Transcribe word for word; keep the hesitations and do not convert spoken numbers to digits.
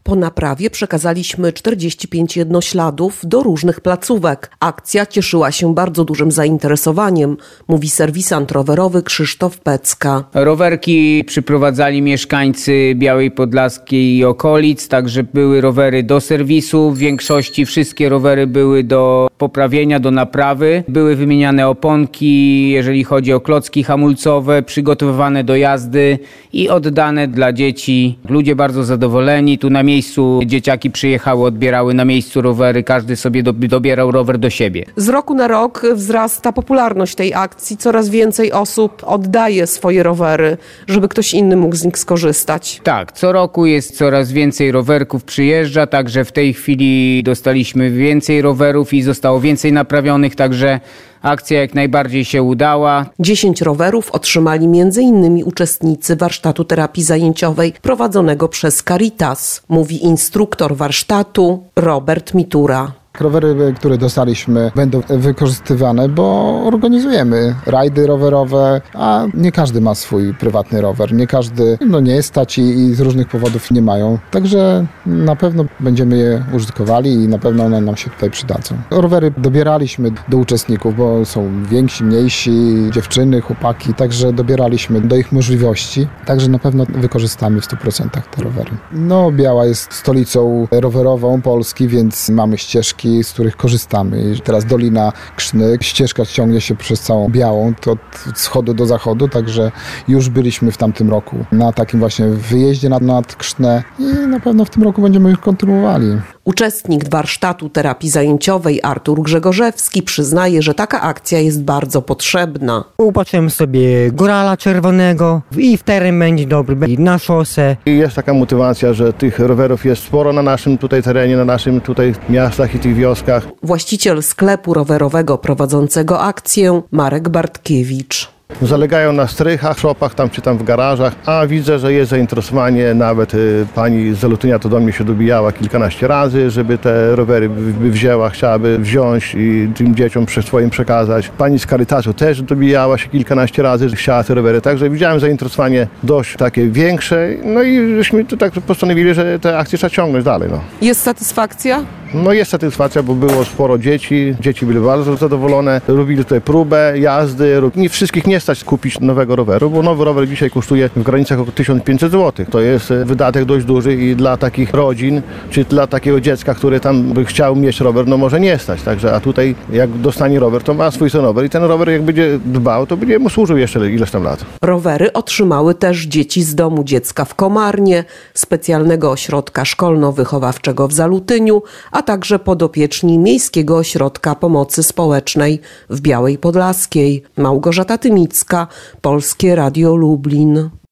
Po naprawie przekazaliśmy czterdzieści pięć jednośladów do różnych placówek. Akcja cieszyła się bardzo dużym zainteresowaniem, mówi serwisant rowerowy Krzysztof Pecka. Rowerki przyprowadzali mieszkańcy Białej Podlaskiej i okolic, także były rowery do serwisu. W większości wszystkie rowery były do poprawienia, do naprawy. Były wymieniane oponki, jeżeli chodzi o klocki hamulcowe, przygotowywane do jazdy i oddane dla dzieci. Ludzie bardzo zadowoleni. Tu na miejscu dzieciaki przyjechały, odbierały na miejscu rowery. Każdy sobie do, dobierał rower do siebie. Z roku na rok wzrasta popularność tej akcji. Coraz więcej osób oddaje swoje rowery, żeby ktoś inny mógł z nich skorzystać. Tak, co roku jest coraz więcej rowerków przyjeżdża, także w tej chwili dostaliśmy więcej rowerów i zostało więcej naprawionych, także akcja jak najbardziej się udała. Dziesięć rowerów otrzymali między innymi uczestnicy warsztatu terapii zajęciowej prowadzonego przez Caritas, mówi instruktor warsztatu Robert Mitura. Rowery, które dostaliśmy, będą wykorzystywane, bo organizujemy rajdy rowerowe, a nie każdy ma swój prywatny rower. Nie każdy no, nie jest stać i, i z różnych powodów nie mają. Także na pewno będziemy je użytkowali i na pewno one nam się tutaj przydadzą. Rowery dobieraliśmy do uczestników, bo są więksi, mniejsi, dziewczyny, chłopaki, także dobieraliśmy do ich możliwości. Także na pewno wykorzystamy w stu procentach te rowery. No, Biała jest stolicą rowerową Polski, więc mamy ścieżki, z których korzystamy. Teraz Dolina Krzny, ścieżka ciągnie się przez całą Białą, to od wschodu do zachodu, także już byliśmy w tamtym roku na takim właśnie wyjeździe nad, nad Krzynę i na pewno w tym roku będziemy już kontynuowali. Uczestnik warsztatu terapii zajęciowej Artur Grzegorzewski przyznaje, że taka akcja jest bardzo potrzebna. Upatrzyłem sobie górala czerwonego i w teren będzie dobry, na szosę. Jest taka motywacja, że tych rowerów jest sporo na naszym tutaj terenie, na naszym tutaj miastach i tych wioskach. Właściciel sklepu rowerowego prowadzącego akcję Marek Bartkiewicz. Zalegają na strychach, szopach tam czy tam w garażach, a widzę, że jest zainteresowanie. Nawet y, pani z Zalutynia to do mnie się dobijała kilkanaście razy, żeby te rowery by wzięła, chciałaby wziąć i tym dzieciom swoim przekazać. Pani z Caritasu też dobijała się kilkanaście razy, że chciała te rowery. Także widziałem zainteresowanie dość takie większe, no i żeśmy tu tak postanowili, że te akcje trzeba ciągnąć dalej. No. Jest satysfakcja? No jest satysfakcja, bo było sporo dzieci, dzieci były bardzo zadowolone, robili tutaj próbę jazdy, nie wszystkich nie stać kupić nowego roweru, bo nowy rower dzisiaj kosztuje w granicach około tysiąc pięćset złotych. To jest wydatek dość duży i dla takich rodzin, czy dla takiego dziecka, które tam by chciał mieć rower, no może nie stać. Także, a tutaj jak dostanie rower, to ma swój ten rower i ten rower jak będzie dbał, to będzie mu służył jeszcze ileś tam lat. Rowery otrzymały też dzieci z Domu Dziecka w Komarnie, specjalnego ośrodka szkolno-wychowawczego w Zalutyniu, a także podopieczni Miejskiego Ośrodka Pomocy Społecznej w Białej Podlaskiej. Małgorzata Tymicka, Polskie Radio Lublin.